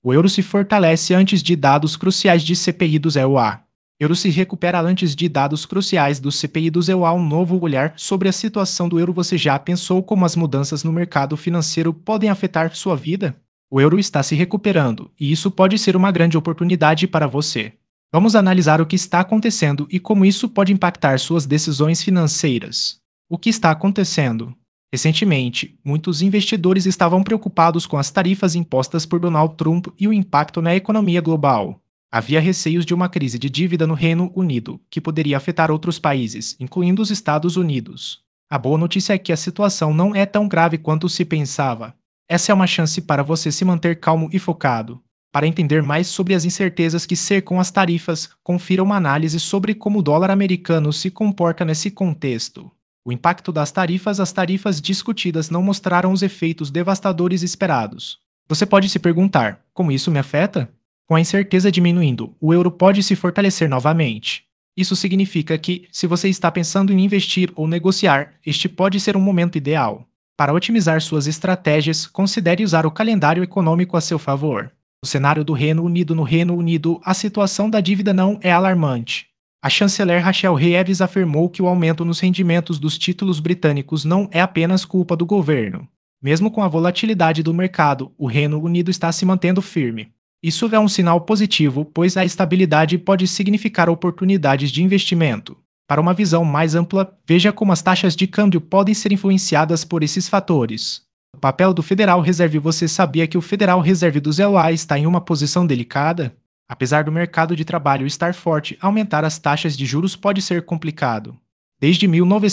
O euro se fortalece antes de dados cruciais de CPI do EUA. Euro se recupera antes de dados cruciais do CPI do EUA. Um novo olhar sobre a situação do euro. Você já pensou como as mudanças no mercado financeiro podem afetar sua vida? O euro está se recuperando, e isso pode ser uma grande oportunidade para você. Vamos analisar o que está acontecendo e como isso pode impactar suas decisões financeiras. O que está acontecendo? Recentemente, muitos investidores estavam preocupados com as tarifas impostas por Donald Trump e o impacto na economia global. Havia receios de uma crise de dívida no Reino Unido, que poderia afetar outros países, incluindo os Estados Unidos. A boa notícia é que a situação não é tão grave quanto se pensava. Essa é uma chance para você se manter calmo e focado. Para entender mais sobre as incertezas que cercam as tarifas, confira uma análise sobre como o dólar americano se comporta nesse contexto. O impacto das tarifas. As tarifas discutidas não mostraram os efeitos devastadores esperados. Você pode se perguntar: como isso me afeta? Com a incerteza diminuindo, o euro pode se fortalecer novamente. Isso significa que, se você está pensando em investir ou negociar, este pode ser um momento ideal. Para otimizar suas estratégias, considere usar o calendário econômico a seu favor. O cenário do Reino Unido. No Reino Unido, a situação da dívida não é alarmante. A chanceler Rachel Reeves afirmou que o aumento nos rendimentos dos títulos britânicos não é apenas culpa do governo. Mesmo com a volatilidade do mercado, o Reino Unido está se mantendo firme. Isso é um sinal positivo, pois a estabilidade pode significar oportunidades de investimento. Para uma visão mais ampla, veja como as taxas de câmbio podem ser influenciadas por esses fatores. O papel do Federal Reserve. Você sabia que o Federal Reserve do EUA está em uma posição delicada? Apesar do mercado de trabalho estar forte, aumentar as taxas de juros pode ser complicado. Desde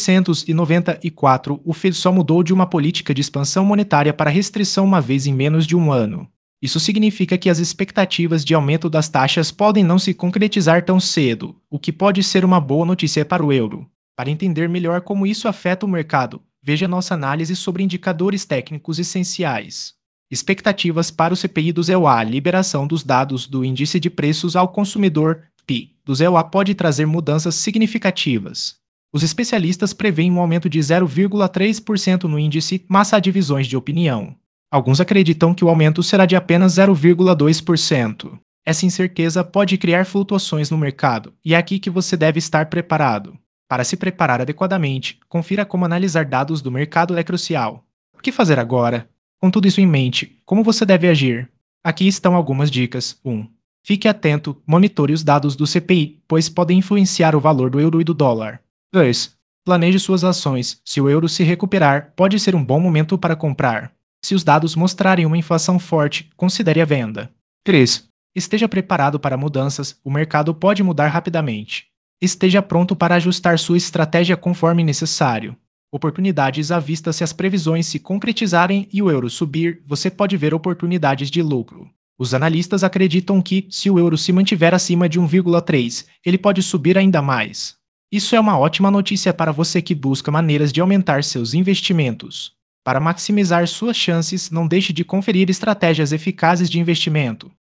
1994, o Fed só mudou de uma política de expansão monetária para restrição uma vez em menos de um ano. Isso significa que as expectativas de aumento das taxas podem não se concretizar tão cedo, o que pode ser uma boa notícia para o euro. Para entender melhor como isso afeta o mercado, veja nossa análise sobre indicadores técnicos essenciais. Expectativas para o CPI do EUA. Liberação dos dados do Índice de Preços ao Consumidor, PI, do EUA pode trazer mudanças significativas. Os especialistas preveem um aumento de 0,3% no índice, mas há divisões de opinião. Alguns acreditam que o aumento será de apenas 0,2%. Essa incerteza pode criar flutuações no mercado, e é aqui que você deve estar preparado. Para se preparar adequadamente, confira como analisar dados do mercado é crucial. O que fazer agora? Com tudo isso em mente, como você deve agir? Aqui estão algumas dicas. 1. Fique atento, monitore os dados do CPI, pois podem influenciar o valor do euro e do dólar. 2. Planeje suas ações. Se o euro se recuperar, pode ser um bom momento para comprar. Se os dados mostrarem uma inflação forte, considere a venda. 3. Esteja preparado para mudanças, o mercado pode mudar rapidamente. Esteja pronto para ajustar sua estratégia conforme necessário. Oportunidades à vista. Se as previsões se concretizarem e o euro subir, você pode ver oportunidades de lucro. Os analistas acreditam que, se o euro se mantiver acima de 1,3, ele pode subir ainda mais. Isso é uma ótima notícia para você que busca maneiras de aumentar seus investimentos. Para maximizar suas chances, não deixe de conferir estratégias eficazes de investimento.